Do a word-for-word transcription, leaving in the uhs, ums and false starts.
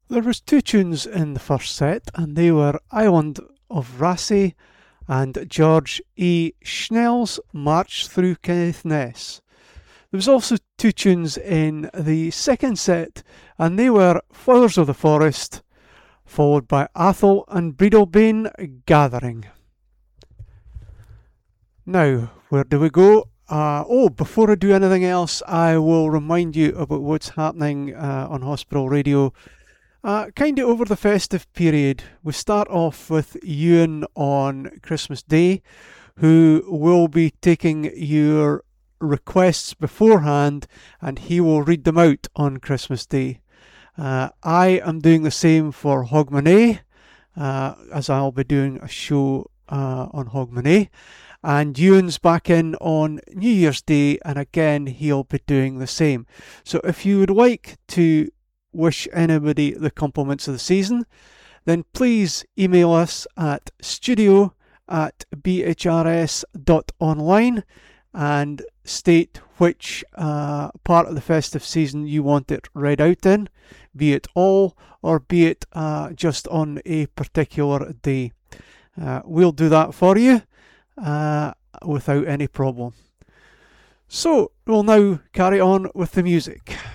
There was two tunes in the first set, and they were Island of Raasay and George E. Schnell's March Through Caithness. There was also two tunes in the second set, and they were Flowers of the Forest, followed by Athol and Breadalbane Gathering. Now, where do we go? Uh, oh, before I do anything else, I will remind you about what's happening uh, on Hospital Radio. Uh, kind of over the festive period, we start off with Ewan on Christmas Day, who will be taking your requests beforehand, and he will read them out on Christmas Day. Uh, I am doing the same for Hogmanay, uh, as I'll be doing a show uh, on Hogmanay. And Ewan's back in on New Year's Day, and again he'll be doing the same. So if you would like to wish anybody the compliments of the season, then please email us at studio at bhrs.online and state which uh, part of the festive season you want it read out in, be it all or be it uh, just on a particular day. Uh, we'll do that for you uh, without any problem. So we'll now carry on with the music.